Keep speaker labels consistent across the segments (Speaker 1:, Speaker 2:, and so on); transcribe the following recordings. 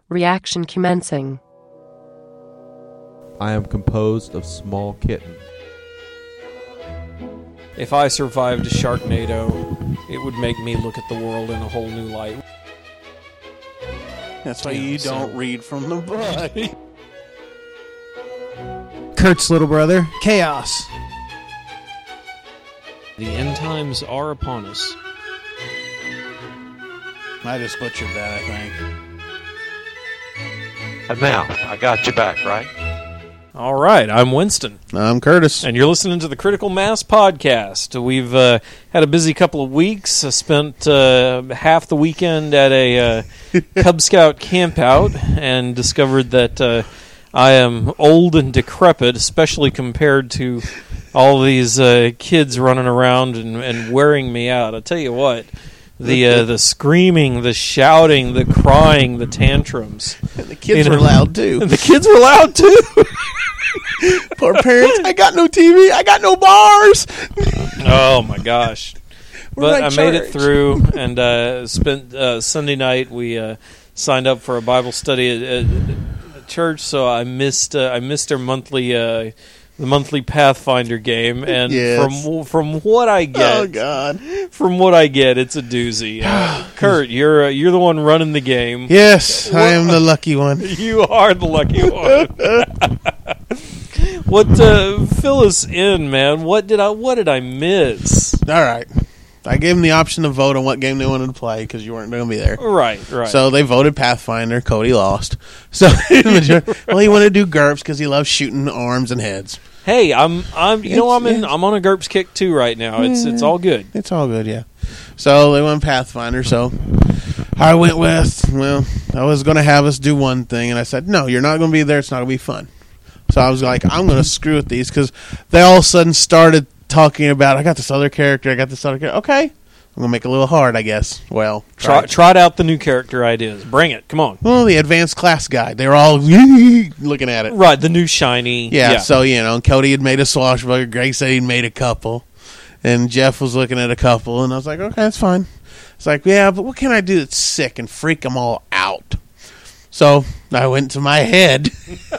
Speaker 1: Reaction commencing.
Speaker 2: I am composed of small kitten.
Speaker 3: If I survived a Sharknado, it would make me look at the world in a whole new light.
Speaker 4: That's why you don't read from the book.
Speaker 5: Kurt's little brother, Chaos.
Speaker 3: The end times are upon us.
Speaker 4: I just butchered that, I think.
Speaker 6: And now, I got you back, right?
Speaker 3: All right, I'm Winston.
Speaker 5: I'm Curtis.
Speaker 3: And you're listening to the Critical Mass Podcast. We've had a busy couple of weeks. I spent half the weekend at a Cub Scout campout and discovered that I am old and decrepit, especially compared to all these kids running around and wearing me out. I tell you what, the screaming, the shouting, the crying, the tantrums.
Speaker 5: And the kids were loud, too.
Speaker 3: The kids were loud, too.
Speaker 5: Poor parents. I got no TV. I got no bars.
Speaker 3: Oh, my gosh. But I made it
Speaker 5: church?
Speaker 3: through and spent Sunday night. We signed up for a Bible study at church, so I missed our monthly the monthly Pathfinder game, and
Speaker 5: yes.
Speaker 3: from what I get,
Speaker 5: oh God,
Speaker 3: from what I get, it's a doozy. Kurt, you're the one running the game.
Speaker 5: Yes, I am the lucky one.
Speaker 3: You are the lucky one. What fill us in, man? What did I miss?
Speaker 5: All right, I gave them the option to vote on what game they wanted to play because you weren't going to be there.
Speaker 3: Right.
Speaker 5: So they voted Pathfinder. Cody lost. So he wanted to do GURPS because he loves shooting arms and heads.
Speaker 3: Hey, I'm on a GURPS kick too right now. It's all good.
Speaker 5: It's all good, yeah. So they went Pathfinder. So I went with, I was going to have us do one thing, and I said, no, you're not going to be there. It's not going to be fun. So I was like, I'm going to screw with these because they all of a sudden started talking about, I got this other character. Okay. I'm going to make it a little hard, I guess. Well,
Speaker 3: trot out the new character ideas. Bring it. Come on.
Speaker 5: Well, the advanced class guide. They were all looking at it.
Speaker 3: Right, the new shiny.
Speaker 5: Yeah. So, Cody had made a swashbuckler. Greg said he'd made a couple. And Jeff was looking at a couple. And I was like, okay, that's fine. It's like, yeah, but what can I do that's sick and freak them all out? So I went to my head.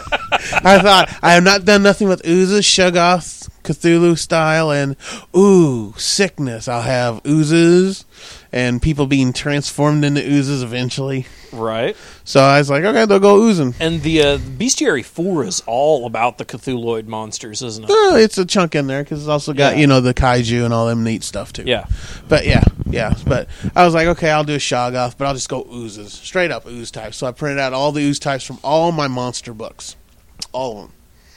Speaker 5: I thought, I have not done nothing with oozes, Shoggoth, Cthulhu style, and sickness. I'll have oozes and people being transformed into oozes eventually.
Speaker 3: Right.
Speaker 5: So I was like, okay, they'll go oozing.
Speaker 3: And the Bestiary 4 is all about the Cthulhuid monsters, isn't it?
Speaker 5: It's a chunk in there because it's also got, the kaiju and all them neat stuff too.
Speaker 3: Yeah.
Speaker 5: But yeah. But I was like, okay, I'll do a Shoggoth, but I'll just go oozes. Straight up ooze types. So I printed out all the ooze types from all my monster books. All of them.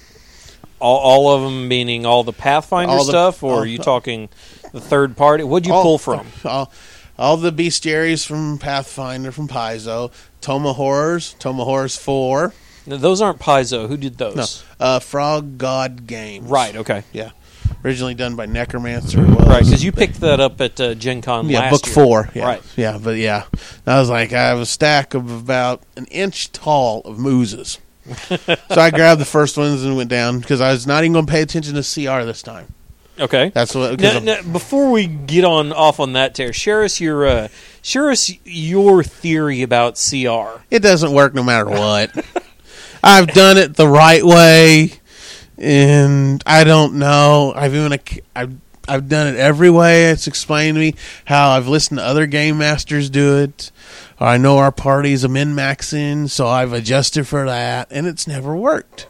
Speaker 3: All of them meaning all the Pathfinder stuff, or are you talking the third party? What'd you pull from?
Speaker 5: All the bestiaries from Pathfinder, from Paizo. Toma Horrors 4.
Speaker 3: Now, those aren't Paizo. Who did those?
Speaker 5: No, Frog God Games.
Speaker 3: Right, okay.
Speaker 5: Yeah. Originally done by Necromancer.
Speaker 3: Right, because you picked that up at Gen Con last year.
Speaker 5: Yeah, book 4. Yeah.
Speaker 3: Right.
Speaker 5: Yeah, but yeah. I was like, I have a stack of about an inch tall of moozes. So I grabbed the first ones and went down because I was not even going to pay attention to CR this time.
Speaker 3: Okay.
Speaker 5: That's what.
Speaker 3: Now, before we get off on that tear, share us your theory about CR.
Speaker 5: It doesn't work no matter what. I've done it the right way, and I don't know. I've done it every way. It's explained to me how I've listened to other game masters do it. I know our party's a min-maxing, so I've adjusted for that, and it's never worked.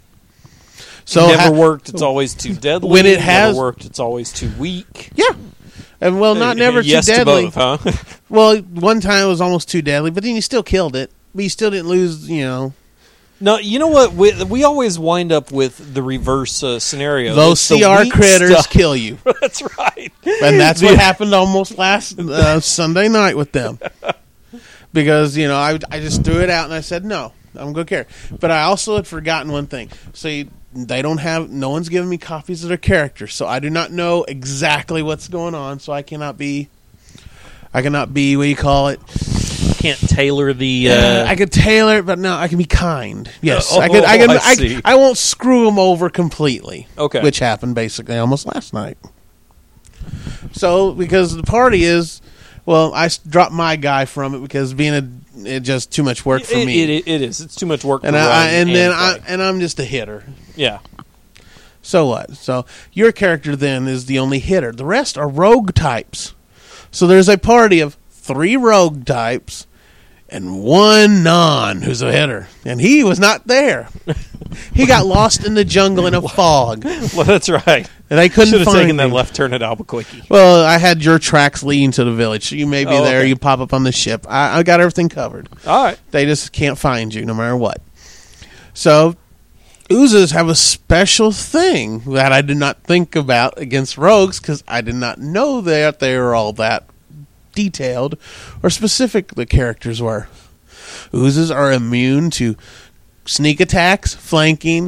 Speaker 3: So it never worked. It's always too deadly.
Speaker 5: When it has
Speaker 3: never worked, it's always too weak.
Speaker 5: Yeah, and not never
Speaker 3: yes
Speaker 5: too deadly.
Speaker 3: To both, huh?
Speaker 5: Well, one time it was almost too deadly, but then you still killed it. But you still didn't lose.
Speaker 3: No, you know what? We always wind up with the reverse scenario.
Speaker 5: Those CR critters stuff. Kill you.
Speaker 3: That's right,
Speaker 5: and that's what happened almost last Sunday night with them. Because I just threw it out and I said no, I'm going to care. But I also had forgotten one thing. So no one's given me copies of their characters, so I do not know exactly what's going on. So I cannot be. What do you call it?
Speaker 3: Can't tailor the.
Speaker 5: I could tailor it, but no, I can be kind. Yes, I won't screw them over completely.
Speaker 3: Okay,
Speaker 5: which happened basically almost last night. So because the party is. Well, I dropped my guy from it because being it's just too much work for me.
Speaker 3: It is. It's too much work.
Speaker 5: And
Speaker 3: to run
Speaker 5: I'm just a hitter.
Speaker 3: yeah.
Speaker 5: So what? So your character then is the only hitter. The rest are rogue types. So there's a party of 3 rogue types and 1 non who's a hitter. And he was not there. He got lost in the jungle in a fog.
Speaker 3: Well, that's right.
Speaker 5: And they couldn't
Speaker 3: Should have
Speaker 5: find
Speaker 3: taken that
Speaker 5: him.
Speaker 3: left turn at Albuquerque.
Speaker 5: Well, I had your tracks leading to the village. So you may be there.
Speaker 3: Okay.
Speaker 5: You pop up on the ship. I got everything covered.
Speaker 3: All right.
Speaker 5: They just can't find you no matter what. So oozes have a special thing that I did not think about against rogues because I did not know that they were all that detailed or specific the characters were. Oozes are immune to sneak attacks, flanking,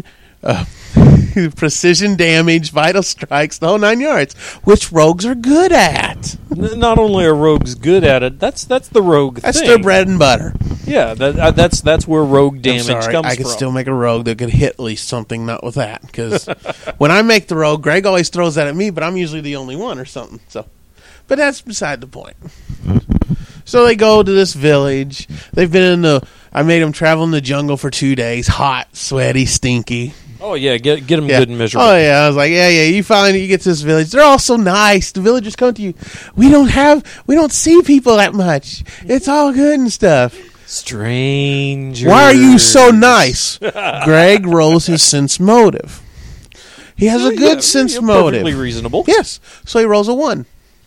Speaker 5: precision damage, vital strikes, the whole 9 yards, which rogues are good at.
Speaker 3: Not only are rogues good at it, that's the rogue
Speaker 5: That's
Speaker 3: thing.
Speaker 5: their bread and butter.
Speaker 3: Yeah, that's where rogue damage
Speaker 5: I'm sorry,
Speaker 3: comes
Speaker 5: I could
Speaker 3: from.
Speaker 5: still make a rogue that could hit at least something, not with that. Because when I make the rogue, Greg always throws that at me, but I'm usually the only one or something. So, but that's beside the point. So they go to this village. They've been I made them travel in the jungle for 2 days. Hot, sweaty, stinky.
Speaker 3: Oh yeah, get them
Speaker 5: Yeah.
Speaker 3: good and miserable.
Speaker 5: Oh yeah, I was like, yeah. You get to this village. They're all so nice. The villagers come to you. We don't see people that much. It's all good and stuff.
Speaker 3: Stranger.
Speaker 5: Why are you so nice? Greg rolls his sense motive. He has a good sense motive.
Speaker 3: Perfectly reasonable.
Speaker 5: Yes. So he rolls a 1.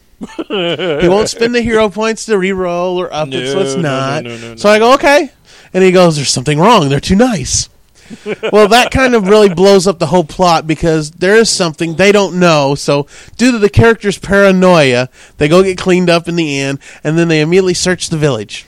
Speaker 5: He won't spend the hero points to re-roll or up it, so it's not.
Speaker 3: No.
Speaker 5: So I go, okay. And he goes, there's something wrong. They're too nice. Well, that kind of really blows up the whole plot because there is something they don't know. So due to the character's paranoia, they go get cleaned up in the end, and then they immediately search the village.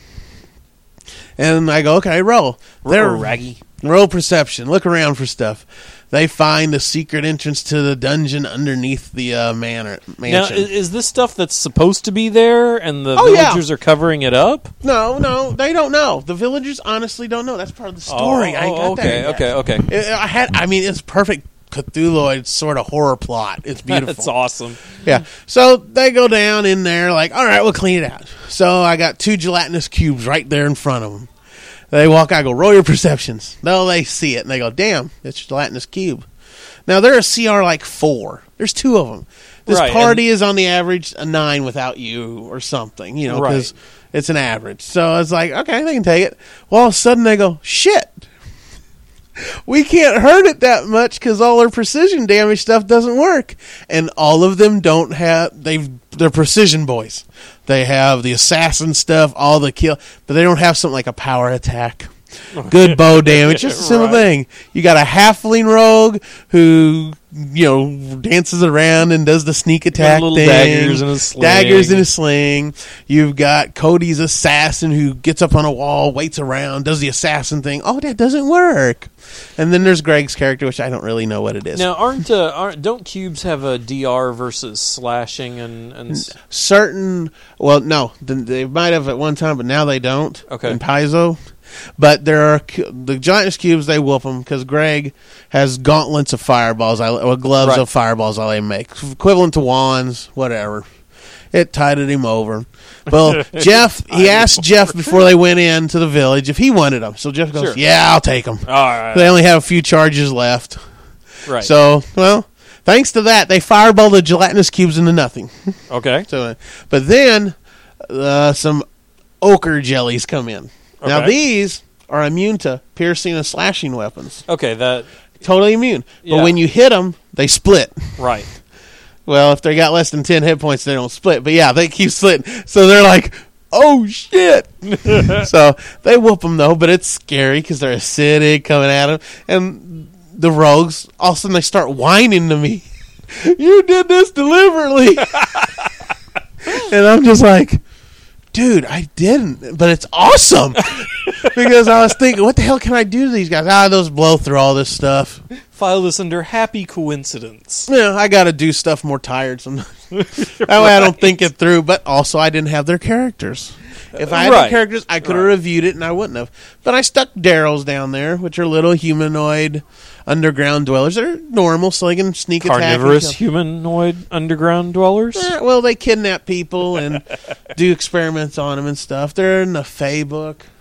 Speaker 5: And I go, okay, roll. They're
Speaker 3: raggy.
Speaker 5: Roll perception. Look around for stuff. They find a secret entrance to the dungeon underneath the mansion.
Speaker 3: Now, is this stuff that's supposed to be there, and the
Speaker 5: Oh, yeah.
Speaker 3: villagers are covering it up?
Speaker 5: No, they don't know. The villagers honestly don't know. That's part of the story. I got that.
Speaker 3: Okay.
Speaker 5: It's perfect Cthulhuoid sort of horror plot. It's beautiful.
Speaker 3: That's awesome.
Speaker 5: Yeah. So they go down in there like, all right, we'll clean it out. So I got 2 gelatinous cubes right there in front of them. They walk out, I go, roll your perceptions. No, they see it, and they go, damn, it's a gelatinous cube. Now, they're a CR like 4. There's 2 of them. This
Speaker 3: Right,
Speaker 5: party is on the average a 9 without you or something, because it's an average. So I was like, okay, they can take it. Well, all of a sudden, they go, shit. We can't hurt it that much because all their precision damage stuff doesn't work. And all of them don't have, they're precision boys. They have the assassin stuff, all the kill, but they don't have something like a power attack. Good bow damage, just a simple thing. You got a halfling rogue who, dances around and does the sneak attack
Speaker 3: little
Speaker 5: thing.
Speaker 3: daggers in his sling.
Speaker 5: Daggers in his sling. You've got Cody's assassin who gets up on a wall, waits around, does the assassin thing. Oh, that doesn't work. And then there's Greg's character, which I don't really know what it is.
Speaker 3: Now, don't cubes have a DR versus slashing and
Speaker 5: Certain, well, no, they might have at one time, but now they don't.
Speaker 3: Okay.
Speaker 5: In Paizo. But there are the gelatinous cubes. They whoop them because Greg has gauntlets of fireballs, or gloves of fireballs. I make equivalent to wands, whatever. It tided him over. Well, Jeff, he asked Jeff before they went into the village if he wanted them. So Jeff goes,
Speaker 3: Sure.
Speaker 5: "Yeah, I'll take them."
Speaker 3: all right,
Speaker 5: They only have a few charges left.
Speaker 3: right.
Speaker 5: So, well, thanks to that, they fireball the gelatinous cubes into nothing.
Speaker 3: okay,
Speaker 5: So, but then some ochre jellies come in. Now
Speaker 3: Okay.
Speaker 5: these are immune to piercing and slashing weapons.
Speaker 3: okay, that
Speaker 5: Totally immune.
Speaker 3: Yeah.
Speaker 5: But when you hit them, they split.
Speaker 3: right.
Speaker 5: Well, if they got less than 10 hit points, they don't split. But yeah, they keep splitting. So they're like, oh shit. So they whoop them though, but it's scary because they're acidic coming at them. And the rogues, all of a sudden they start whining to me. You did this deliberately. And I'm just like, dude, I didn't, but it's awesome. Because I was thinking, what the hell can I do to these guys? Those blow through all this stuff.
Speaker 3: File this under happy coincidence.
Speaker 5: Yeah, I got to do stuff more tired sometimes. That way I don't think it through, but also I didn't have their characters. If I had their characters, I could have reviewed it and I wouldn't have. But I stuck Daryl's down there, which are little humanoid underground dwellers. They're normal, so they can sneak attack.
Speaker 3: Carnivorous humanoid underground dwellers?
Speaker 5: Well, they kidnap people and do experiments on them and stuff. They're in the Fae book.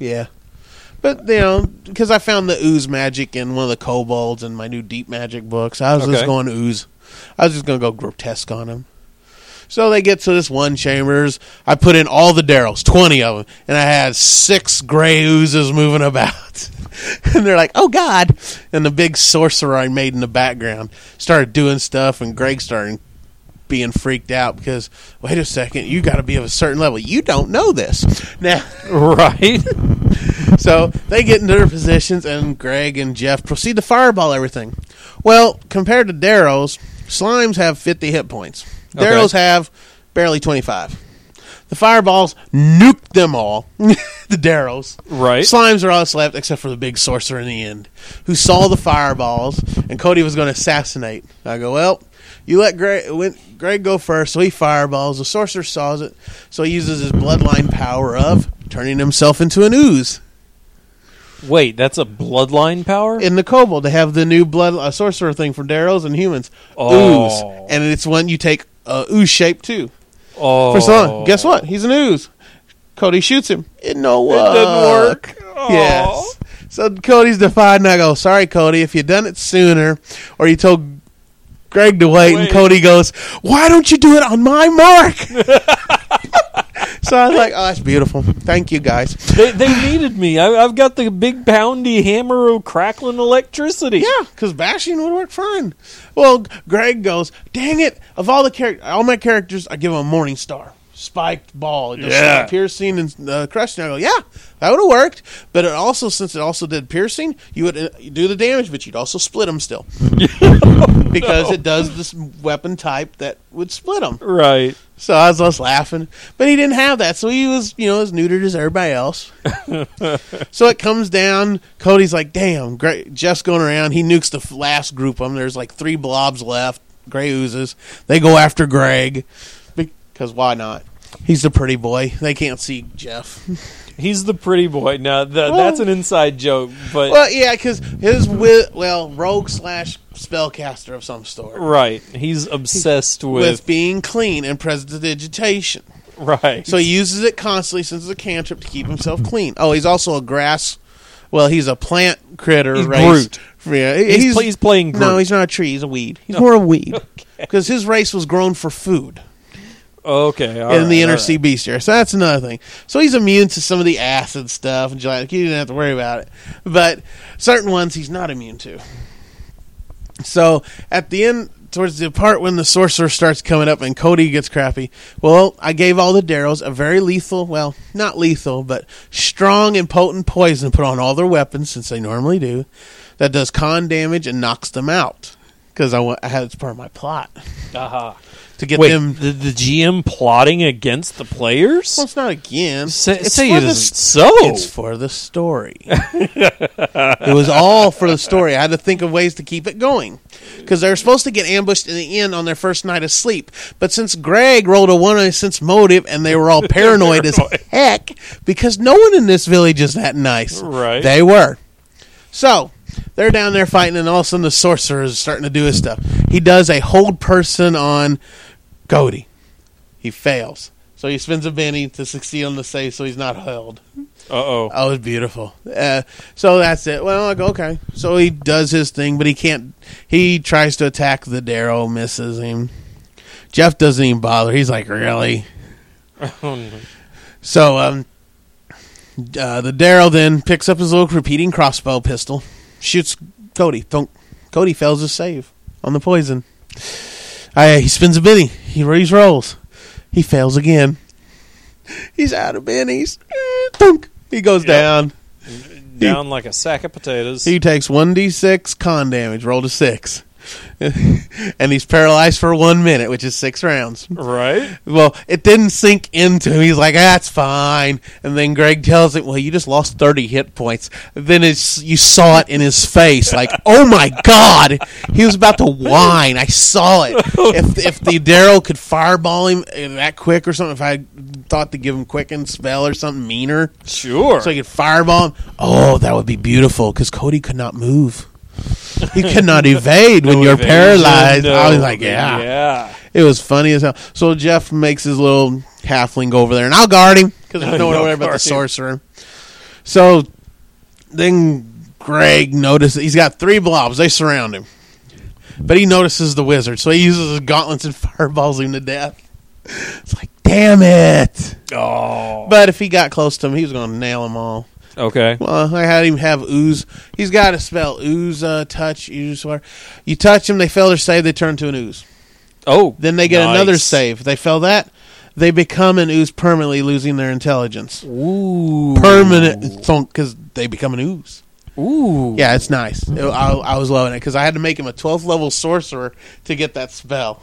Speaker 5: Yeah. But, because I found the ooze magic in one of the kobolds in my new deep magic books, I was just going ooze. I was just going to go grotesque on him. So they get to this one chambers. I put in all the Daryls, 20 of them, and I had 6 gray oozes moving about. And they're like, oh, God. And the big sorcerer I made in the background started doing stuff, and Greg started being freaked out because, wait a second, you got to be of a certain level. You don't know this. Now,
Speaker 3: Right.
Speaker 5: so they get into their positions, and Greg and Jeff proceed to fireball everything. Well, compared to Daryl's, slimes have 50 hit points. Daryl's have barely 25. The fireballs nuked them all. The Daryl's.
Speaker 3: Right.
Speaker 5: Slimes are all that's left except for the big sorcerer in the end, who saw the fireballs, and Cody was going to assassinate. I go, well, you let Greg go first, so he fireballs. The sorcerer saws it, so he uses his bloodline power of turning himself into an ooze.
Speaker 3: Wait, that's a bloodline power?
Speaker 5: In the kobold, they have the new blood sorcerer thing for Daryl's and humans.
Speaker 3: Oh.
Speaker 5: Ooze. And it's when you take ooze shape, too.
Speaker 3: Oh.
Speaker 5: For Son, guess what? He's an ooze. Cody shoots him. It no work.
Speaker 3: It didn't work. Oh.
Speaker 5: Yes. So Cody's defied, and I go, sorry, Cody, if you'd done it sooner, or you told Greg to wait, and Cody goes, why don't you do it on my mark? So I was like, oh, that's beautiful. Thank you, guys.
Speaker 3: They needed me. I've got the big poundy hammer of crackling electricity.
Speaker 5: Yeah, because bashing would work fine. Well, Greg goes, dang it, of all my characters, I give them a Morning Star. Spiked ball. It does piercing and crushing. I go, yeah, that would have worked. But since it also did piercing, you would do the damage, but you'd also split them still. Because it does this weapon type that would split them.
Speaker 3: Right.
Speaker 5: So I was just laughing. But he didn't have that, so he was, as neutered as everybody else. So it comes down. Cody's like, damn, Jeff's going around. He nukes the last group of them. There's like 3 blobs left, gray oozes. They go after Greg. Because why not? He's the pretty boy. They can't see Jeff.
Speaker 3: He's the pretty boy. Now, that's an inside joke. But
Speaker 5: well, yeah, because his rogue / spellcaster of some sort.
Speaker 3: Right. He's obsessed with
Speaker 5: being clean and prestidigitation.
Speaker 3: Right.
Speaker 5: So he uses it constantly since it's a cantrip to keep himself clean. Oh, he's also a grass. Well, he's a plant critter.
Speaker 3: He's
Speaker 5: race.
Speaker 3: Groot.
Speaker 5: Yeah,
Speaker 3: he's playing Groot.
Speaker 5: No, he's not a tree. He's a weed. He's more a weed. Because his race was grown for food.
Speaker 3: Okay,
Speaker 5: in the inner sea bestiary. So that's another thing. So he's immune to some of the acid stuff, and you didn't have to worry about it. But certain ones he's not immune to. So at the end, towards the part when the sorcerer starts coming up and Cody gets crappy, well, I gave all the Daryls a very lethal, well, not lethal, but strong and potent poison put on all their weapons, since they normally do, that does con damage and knocks them out. Because I had it's part of my plot.
Speaker 3: Aha.
Speaker 5: To get
Speaker 3: Wait,
Speaker 5: them.
Speaker 3: the GM plotting against the players?
Speaker 5: Well, it's not against.
Speaker 3: Say
Speaker 5: it's
Speaker 3: it isn't so.
Speaker 5: It's for the story. It was all for the story. I had to think of ways to keep it going. Because they were supposed to get ambushed in the inn on their first night of sleep. But since Greg rolled a 1 sense motive and they were all paranoid as heck, because no one in this village is that nice.
Speaker 3: Right.
Speaker 5: They were. So they're down there fighting, and all of a sudden the sorcerer is starting to do his stuff. He does a hold person on Cody. He fails. So he spins a Benny to succeed on the save so he's not held.
Speaker 3: Uh-oh.
Speaker 5: Oh, it was beautiful. So that's it. Well, I go, okay. So he does his thing, but he can't. He tries to attack the Daryl, misses him. Jeff doesn't even bother. He's like, really?
Speaker 3: Oh, no.
Speaker 5: So the Daryl then picks up his little repeating crossbow pistol, shoots Cody. Cody fails his save on the poison. He spins a Benny. He rolls. He fails again. He's out of bennies. Thunk. He goes down.
Speaker 3: Down like a sack of potatoes.
Speaker 5: He takes 1d6 con damage. Rolled a 6. And he's paralyzed for 1 minute, which is 6 rounds.
Speaker 3: Right?
Speaker 5: Well, it didn't sink into him. He's like, that's fine. And then Greg tells him, well, you just lost 30 hit points. Then you saw it in his face. Like, oh my God. He was about to whine. I saw it. If the Daryl could fireball him that quick or something, if I thought to give him quicken spell or something meaner.
Speaker 3: Sure.
Speaker 5: So he could fireball him. Oh, that would be beautiful because Cody could not move. He could not evade when you're paralyzed. I was like, yeah. It was funny as hell. So Jeff makes his little halfling go over there, and I'll guard him because there's no one to worry about the sorcerer. So then Greg notices he's got 3 blobs. They surround him. But he notices the wizard, so he uses his gauntlets and fireballs him to death. It's like, damn it.
Speaker 3: Oh.
Speaker 5: But if he got close to him, he was going to nail them all.
Speaker 3: Okay.
Speaker 5: Well, I had him have ooze. He's got a spell, ooze, touch, ooze, whatever. You touch them, they fail their save, they turn to an ooze.
Speaker 3: Oh.
Speaker 5: Then they get
Speaker 3: nice.
Speaker 5: another save. If they fail that, they become an ooze permanently, losing their intelligence.
Speaker 3: Ooh.
Speaker 5: Permanent, because they become an ooze.
Speaker 3: Ooh.
Speaker 5: Yeah, it's nice. I was loving it because I had to make him a 12th level sorcerer to get that spell.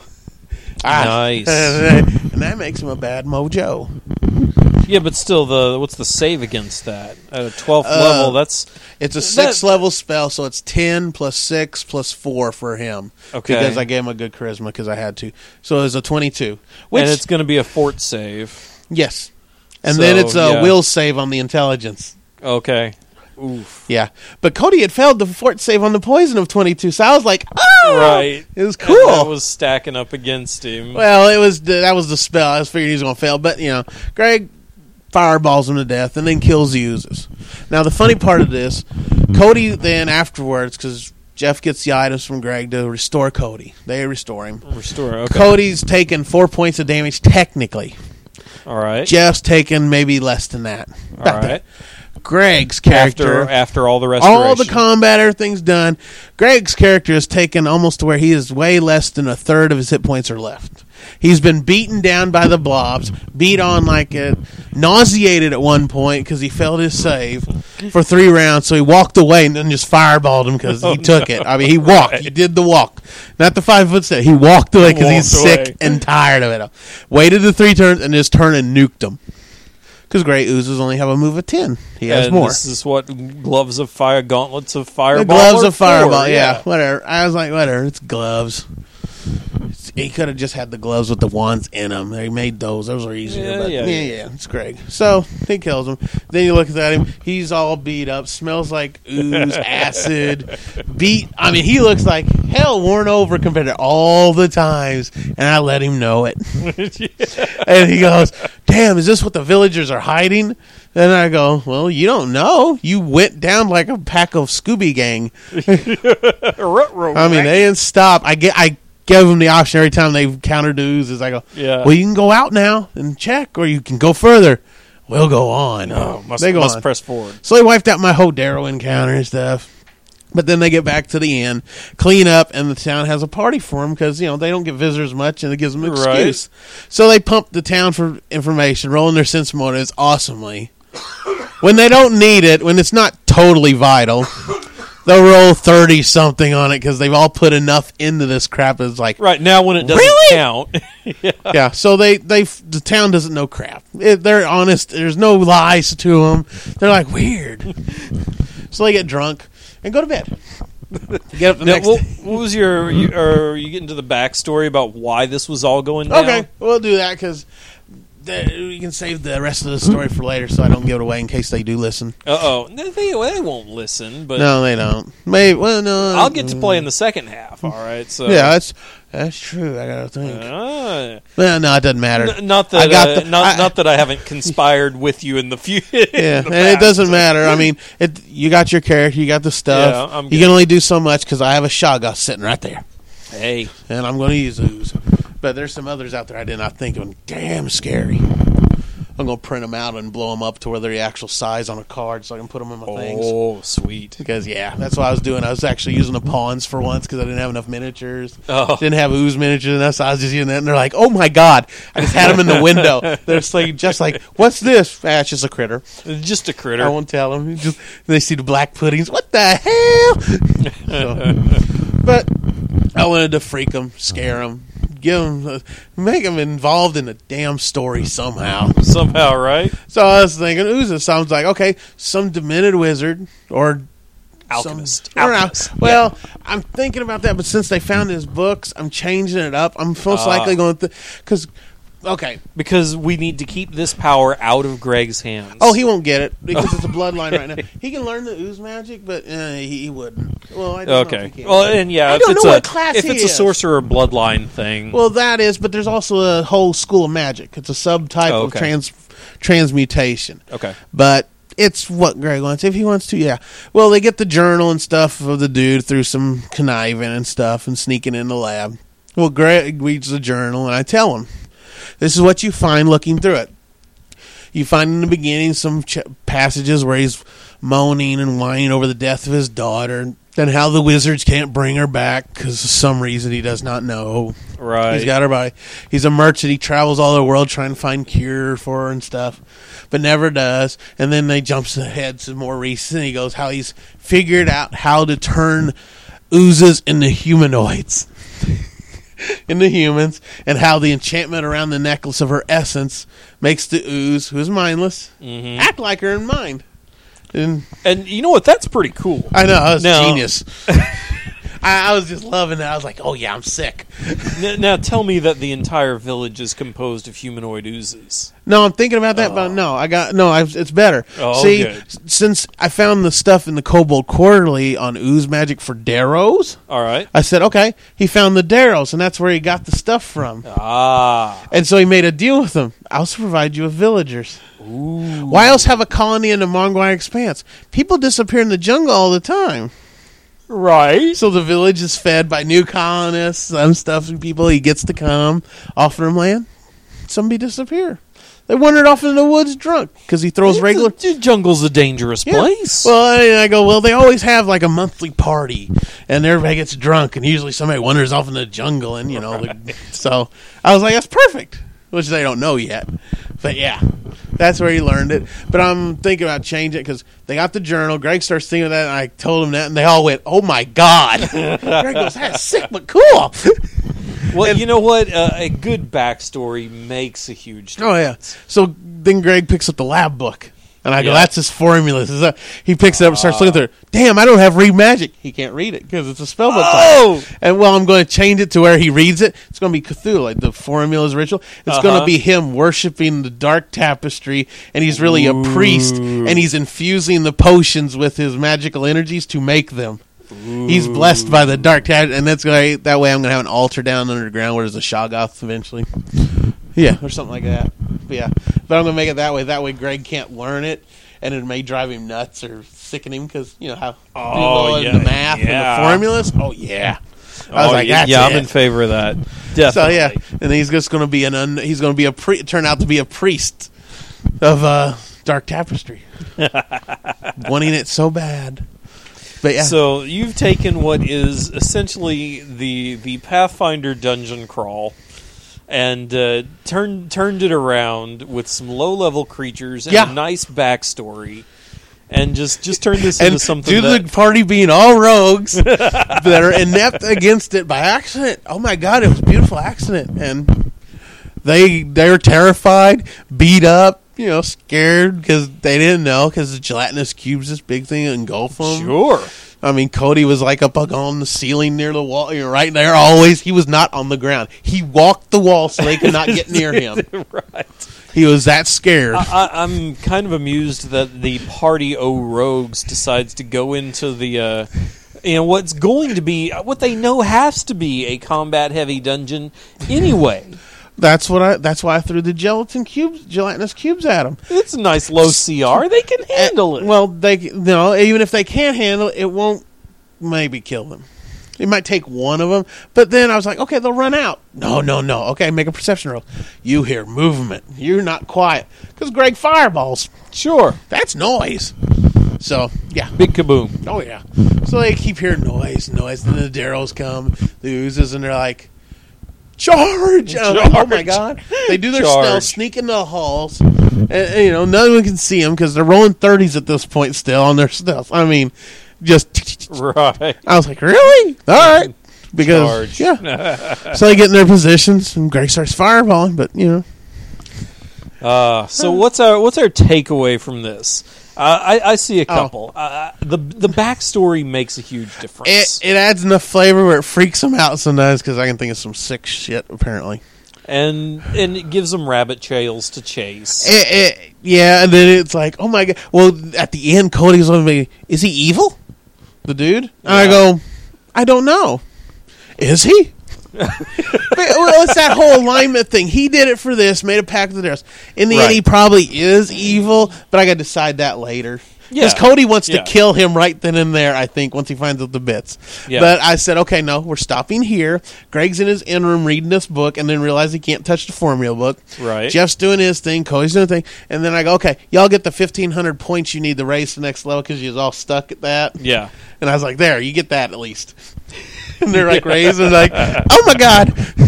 Speaker 3: Nice.
Speaker 5: And that makes him a bad mojo.
Speaker 3: Yeah, but still, what's the save against that? At a 12th level, that's...
Speaker 5: It's a 6th level spell, so it's 10 plus 6 plus 4 for him.
Speaker 3: Okay.
Speaker 5: Because I gave him a good charisma because I had to. So it was a 22. Which,
Speaker 3: and it's going to be a fort save.
Speaker 5: yes. And
Speaker 3: So,
Speaker 5: then it's a
Speaker 3: yeah.
Speaker 5: will save on the intelligence.
Speaker 3: Okay. Oof.
Speaker 5: Yeah. But Cody had failed the fort save on the poison of 22, so I was like, oh!
Speaker 3: Right.
Speaker 5: It was
Speaker 3: And
Speaker 5: cool.
Speaker 3: that was stacking up against him.
Speaker 5: Well, that was the spell. I was figuring he was going to fail. But, Greg fireballs him to death and then kills the oozes. Now, the funny part of this, Cody then afterwards, because Jeff gets the items from Greg to restore Cody. They restore him.
Speaker 3: Restore, okay.
Speaker 5: Cody's taken 4 points of damage technically.
Speaker 3: All right.
Speaker 5: Jeff's taken maybe less than that.
Speaker 3: All right.
Speaker 5: Greg's character,
Speaker 3: After all the restoration.
Speaker 5: all the combat, everything's done. Greg's character is taken almost to where he is way less than a third of his hit points are left. He's been beaten down by the blobs, beat on like a nauseated at one point because he failed his save for 3 rounds. So he walked away and then just fireballed him because he took it. I mean, he walked. He did the walk, not the 5 foot step. He walked away because he's
Speaker 3: Walked away.
Speaker 5: sick and tired of it. Waited the 3 turns and just turned and nuked him. Because Grey Oozes only have a move of 10. He has
Speaker 3: and
Speaker 5: more.
Speaker 3: This is what gloves of fire, gauntlets of fireball.
Speaker 5: The gloves
Speaker 3: are
Speaker 5: of fireball,
Speaker 3: for,
Speaker 5: yeah, whatever. I was like, whatever, it's gloves. He could have just had the gloves with the wands in them. They made those. Those are easier.
Speaker 3: Yeah,
Speaker 5: but
Speaker 3: yeah.
Speaker 5: It's Greg. So he kills him. Then you look at him. He's all beat up. Smells like ooze, acid, beat. I mean, he looks like hell worn over compared to all the times. And I let him know it. And he goes, "Damn, is this what the villagers are hiding?" And I go, "Well, you don't know. You went down like a pack of Scooby Gang." I mean, they didn't stop. I give them the option every time they counter to oozes. I go,
Speaker 3: Yeah.
Speaker 5: well, you can go out now and check, or you can go further. We'll go on.
Speaker 3: No,
Speaker 5: They go
Speaker 3: must
Speaker 5: on.
Speaker 3: press forward.
Speaker 5: So they wiped out my whole Darrow encounter and stuff. But then they get back to the inn, clean up, and the town has a party for them because, they don't get visitors much, and it gives them an
Speaker 3: Right.
Speaker 5: excuse. So they pump the town for information, rolling their sense motives awesomely. When they don't need it, when it's not totally vital, they'll roll 30-something on it because they've all put enough into this crap. It's like,
Speaker 3: Right, now when it doesn't
Speaker 5: Really?
Speaker 3: count.
Speaker 5: yeah. So the town doesn't know crap. They're honest. There's no lies to them. They're like weird. So they get drunk and go to bed. Get up the
Speaker 3: Now,
Speaker 5: next
Speaker 3: what
Speaker 5: day.
Speaker 3: was are you getting to the backstory about why this was all going down?
Speaker 5: Okay, we'll do that because we can save the rest of the story for later, so I don't give it away in case they do listen.
Speaker 3: Uh-oh. They won't listen, but
Speaker 5: No, they don't. Maybe. Well, no.
Speaker 3: I'll get to play in the second half, all right? So
Speaker 5: Yeah, that's true. I gotta think. Well, no, it doesn't matter.
Speaker 3: Not that
Speaker 5: I got
Speaker 3: not that I haven't conspired with you in the future.
Speaker 5: Yeah, and it doesn't matter. I mean, you got your character, you got the stuff.
Speaker 3: Yeah, I'm
Speaker 5: you
Speaker 3: good.
Speaker 5: can only do so much because I have a shotgun sitting right there,
Speaker 3: Hey,
Speaker 5: and I'm going to use those. But there's some others out there I did not think of. Damn scary. I'm going to print them out and blow them up to where they're the actual size on a card so I can put them in my things.
Speaker 3: oh sweet.
Speaker 5: Because, yeah, that's what I was doing. I was actually using the pawns for once because I didn't have enough miniatures.
Speaker 3: Oh.
Speaker 5: Didn't have ooze miniatures enough, so I was just using that. And they're like, oh, my God. I just had them in the window. They're just like, what's this? Ah, it's just a critter.
Speaker 3: Just a critter.
Speaker 5: I won't tell them. They see the black puddings. What the hell? But I wanted to freak them, scare them, make them involved in the damn story somehow.
Speaker 3: Somehow, right?
Speaker 5: So I was thinking, Oozes sounds like, okay, some demented wizard or
Speaker 3: Alchemist.
Speaker 5: I don't know.
Speaker 3: Alchemist.
Speaker 5: Well, I'm thinking about that, but since they found his books, I'm changing it up. I'm most likely going to, because, okay.
Speaker 3: Because we need to keep this power out of Greg's hands.
Speaker 5: Oh, he won't get it because it's a bloodline right now. He can learn the ooze magic, but he wouldn't. Well, I don't know if
Speaker 3: Okay.
Speaker 5: he can.
Speaker 3: Well, and yeah,
Speaker 5: I
Speaker 3: if
Speaker 5: don't
Speaker 3: it's
Speaker 5: know
Speaker 3: a
Speaker 5: what class
Speaker 3: if
Speaker 5: he
Speaker 3: it's a
Speaker 5: is.
Speaker 3: sorcerer bloodline thing.
Speaker 5: Well, that is, but there's also a whole school of magic. It's a subtype of
Speaker 3: Okay.
Speaker 5: transmutation.
Speaker 3: Okay.
Speaker 5: But it's what Greg wants. If he wants to, yeah. Well, they get the journal and stuff of the dude through some conniving and stuff and sneaking in the lab. Well, Greg reads the journal, and I tell him, this is what you find looking through it. You find in the beginning some passages where he's moaning and whining over the death of his daughter, and how the wizards can't bring her back because of some reason he does not know.
Speaker 3: Right.
Speaker 5: He's got her body. He's a merchant. He travels all over the world trying to find cure for her and stuff, but never does. And then they jumps ahead to more recent. He goes how he's figured out how to turn oozes into humanoids. Into humans, and how the enchantment around the necklace of her essence makes the ooze, who is mindless, act like her in mind. And
Speaker 3: you know what? That's pretty cool.
Speaker 5: I know, that was
Speaker 3: Now-
Speaker 5: genius. I was just loving it. I was like, oh yeah, I'm sick.
Speaker 3: Now tell me that the entire village is composed of humanoid oozes.
Speaker 5: No, I'm thinking about that, but no, it's better.
Speaker 3: Oh,
Speaker 5: See,
Speaker 3: good.
Speaker 5: since I found the stuff in the Kobold Quarterly on ooze magic for Darrows,
Speaker 3: All right.
Speaker 5: I said, okay, he found the Darrows, and that's where he got the stuff from.
Speaker 3: Ah.
Speaker 5: And so he made a deal with them. I'll provide you with villagers.
Speaker 3: Ooh.
Speaker 5: Why else have a colony in the Mongwai Expanse? People disappear in the jungle all the time.
Speaker 3: Right.
Speaker 5: So the village is fed by new colonists, some stuff and people. He gets to come, offer him land. Somebody disappear. They wandered off into the woods drunk because he throws regular.
Speaker 3: The jungle's a dangerous
Speaker 5: Yeah.
Speaker 3: place.
Speaker 5: Well, and I go, well, they always have like a monthly party, and everybody gets drunk, and usually somebody wanders off in the jungle, and so I was like, that's perfect, which they don't know yet, but yeah, that's where he learned it. But I'm thinking about changing it because they got the journal. Greg starts thinking of that, and I told him that, and they all went, "Oh my god!" Greg goes, "That's sick, but cool."
Speaker 3: Well, you know what? A good backstory makes a huge difference.
Speaker 5: Oh yeah. So then Greg picks up the lab book, and I go,
Speaker 3: Yeah.
Speaker 5: "That's his formula." He picks it up and starts looking through it. Damn, I don't have read magic. He can't read it because it's a spellbook.
Speaker 3: Oh!
Speaker 5: And well, I'm going to change it to where he reads it. It's going to be Cthulhu, like the formula's ritual. It's going to be him worshiping the dark tapestry, and he's really a priest, and he's infusing the potions with his magical energies to make them. He's blessed by the dark tapestry, and that's great. That way I'm going to have an altar down underground where there's a Shoggoth eventually. Yeah, or something like that. But yeah, but I'm going to make it that way. That way Greg can't learn it, and it may drive him nuts or sicken him because, you know, how the math and the formulas. Oh, yeah. I was like, that's
Speaker 3: I'm
Speaker 5: it.
Speaker 3: in favor of that. Definitely.
Speaker 5: So, yeah, and he's just going to be turn out to be a priest of Dark Tapestry. Wanting it so bad. But yeah.
Speaker 3: So you've taken what is essentially the Pathfinder dungeon crawl and turned it around with some low-level creatures and a nice backstory, and just turned this into something.
Speaker 5: Due to the party being all rogues that are inept against it by accident. Oh my god, it was a beautiful accident, and they were terrified, beat up, scared because they didn't know because the gelatinous cubes, this big thing, engulf them.
Speaker 3: Sure.
Speaker 5: I mean, Cody was like up on the ceiling near the wall. You're right there always. He was not on the ground. He walked the wall so they could not get near him.
Speaker 3: Right.
Speaker 5: He was that scared.
Speaker 3: I'm kind of amused that the party o' rogues decides to go into the what's going to be what they know has to be a combat heavy dungeon anyway.
Speaker 5: That's why I threw the gelatinous cubes at them.
Speaker 3: It's a nice low CR. They can handle it.
Speaker 5: Well, even if they can't handle it, it won't maybe kill them. It might take one of them, but then I was like, okay, they'll run out. No. Okay, make a perception roll. You hear movement. You're not quiet because Greg fireballs.
Speaker 3: Sure,
Speaker 5: that's noise. So yeah,
Speaker 3: big kaboom.
Speaker 5: Oh yeah. So they keep hearing noise. Then the Darrows come, the oozes, and they're like, Charge! Oh my god! They do their stealth, sneak into the halls, and no one can see them because they're rolling 30s at this point still on their stealth. I mean, just
Speaker 3: right.
Speaker 5: I was like, really? All right, because so they get in their positions, and Greg starts fireballing. But
Speaker 3: so what's our takeaway from this? I see a couple. The backstory makes a huge difference.
Speaker 5: It adds enough flavor where it freaks them out sometimes because I can think of some sick shit apparently.
Speaker 3: And it gives them rabbit trails to chase.
Speaker 5: Yeah, and then it's like, oh my god. Well, at the end, Cody's going to be, is he evil? The dude? And I go, I don't know. Is he? But Well, it's that whole alignment thing. He did it for this, made a pact with the rest. In the end,
Speaker 3: Right.
Speaker 5: he probably is evil, but I got to decide that later. Because
Speaker 3: Yeah.
Speaker 5: Cody wants
Speaker 3: Yeah.
Speaker 5: to kill him right then and there, I think, once he finds out the bits.
Speaker 3: Yeah.
Speaker 5: But I said, okay, no, we're stopping here. Greg's in his interim reading this book and then realize he can't touch the formula book.
Speaker 3: Right.
Speaker 5: Jeff's doing his thing. Cody's doing his thing. And then I go, okay, y'all get the 1,500 points you need to raise to the next level because you're all stuck at that.
Speaker 3: Yeah.
Speaker 5: And I was like, there, you get that at least. And they're like raising, like, oh my God,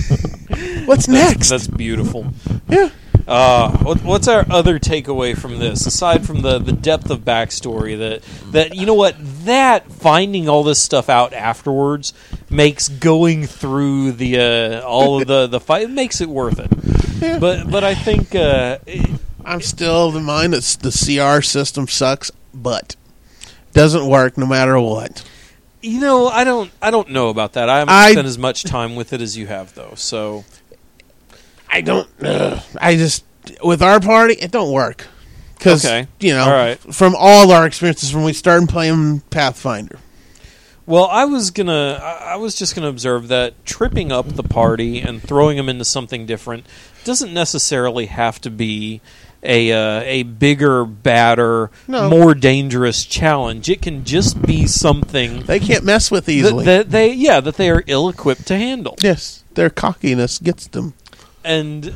Speaker 5: what's next?
Speaker 3: That's beautiful.
Speaker 5: Yeah.
Speaker 3: What's our other takeaway from this, aside from the depth of backstory that you know what, that finding all this stuff out afterwards makes going through the all of the fight, it makes it worth it.
Speaker 5: Yeah.
Speaker 3: But I think
Speaker 5: I'm still of the mind that the CR system sucks, but doesn't work no matter what.
Speaker 3: you know, I don't know about that. I haven't spent as much time with it as you have, though. So
Speaker 5: I don't. I just with our party, it don't work because
Speaker 3: Okay.
Speaker 5: you know
Speaker 3: All right.
Speaker 5: from all our experiences from we started playing Pathfinder.
Speaker 3: Well, I was just gonna observe that tripping up the party and throwing them into something different doesn't necessarily have to be a bigger, badder,
Speaker 5: No.
Speaker 3: more dangerous challenge. It can just be something
Speaker 5: They can't mess with easily.
Speaker 3: that they are ill equipped to handle,
Speaker 5: Yes, their cockiness gets them.
Speaker 3: and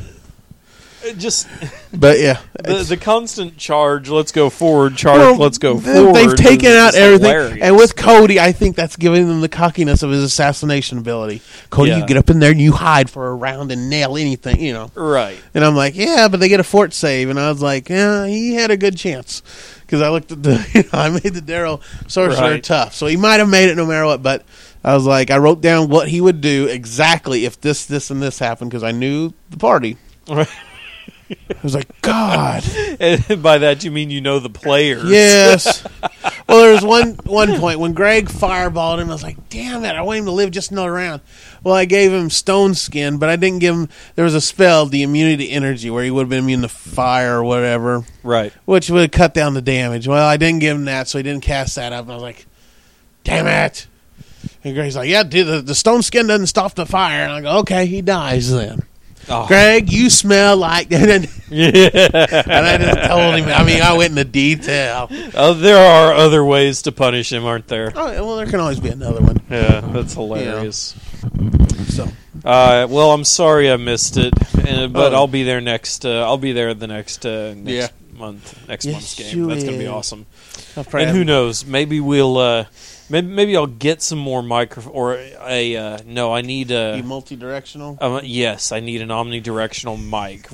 Speaker 3: it just
Speaker 5: But yeah,
Speaker 3: the constant charge. Let's go forward.
Speaker 5: well,
Speaker 3: Let's go
Speaker 5: they-
Speaker 3: forward.
Speaker 5: They've taken
Speaker 3: is
Speaker 5: out
Speaker 3: just
Speaker 5: everything,
Speaker 3: hilarious.
Speaker 5: and with Cody, I think that's giving them the cockiness of his assassination ability. Cody,
Speaker 3: Yeah.
Speaker 5: you get up in there and you hide for a round and nail anything, you know.
Speaker 3: right.
Speaker 5: And I'm like, yeah, but they get a fort save, and I was like, yeah, he had a good chance because I looked at the, I made the Daryl sorcerer
Speaker 3: Right.
Speaker 5: tough, so he might have made it no matter what. But I was like, I wrote down what he would do exactly if this, and this happened because I knew the party.
Speaker 3: Right.
Speaker 5: I was like, God,
Speaker 3: And by that you mean you know the players.
Speaker 5: yes. Well, there was one point when Greg fireballed him. I was like, damn it, I want him to live just another round. Well, I gave him stone skin, but I didn't give him. There was a spell, the immunity to energy, where he would have been immune to fire or whatever.
Speaker 3: Right.
Speaker 5: Which would have cut down the damage. Well, I didn't give him that, so he didn't cast that up. And I was like, damn it. And Greg's like, yeah, dude, the stone skin doesn't stop the fire. And I go, okay, he dies then.
Speaker 3: Oh.
Speaker 5: Greg, you smell like... and
Speaker 3: Yeah.
Speaker 5: I just told him, I mean, I went into detail.
Speaker 3: There are other ways to punish him, aren't there?
Speaker 5: Oh, well, there can always be another one.
Speaker 3: Yeah, that's hilarious.
Speaker 5: So,
Speaker 3: Well, I'm sorry I missed it, but
Speaker 5: Oh.
Speaker 3: I'll be there next. I'll be there the next
Speaker 5: Yeah.
Speaker 3: month. Next
Speaker 5: Yes,
Speaker 3: month's game.
Speaker 5: you
Speaker 3: That's going to be
Speaker 5: will.
Speaker 3: awesome.
Speaker 5: I'll probably
Speaker 3: And who
Speaker 5: have-
Speaker 3: knows? Maybe we'll. Maybe I'll get some more micro or a. No, I need
Speaker 5: Be
Speaker 3: a.
Speaker 5: multi-directional.
Speaker 3: Yes, I need an omnidirectional mic.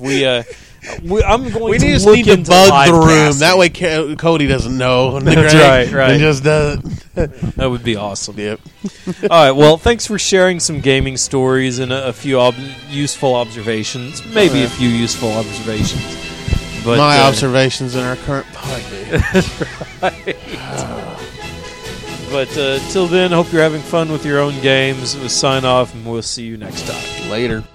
Speaker 3: I'm going
Speaker 5: We
Speaker 3: to
Speaker 5: just
Speaker 3: look
Speaker 5: need to
Speaker 3: into
Speaker 5: bug
Speaker 3: live
Speaker 5: the room.
Speaker 3: casting.
Speaker 5: That way Cody doesn't know. And
Speaker 3: That's
Speaker 5: Greg-
Speaker 3: right.
Speaker 5: And just does it.
Speaker 3: That would be awesome.
Speaker 5: Yep.
Speaker 3: All right. Well, thanks for sharing some gaming stories and a few useful observations. Maybe a few useful observations. But,
Speaker 5: My observations in our current party.
Speaker 3: But till then, hope you're having fun with your own games. We'll sign off, and we'll see you next time.
Speaker 5: Later.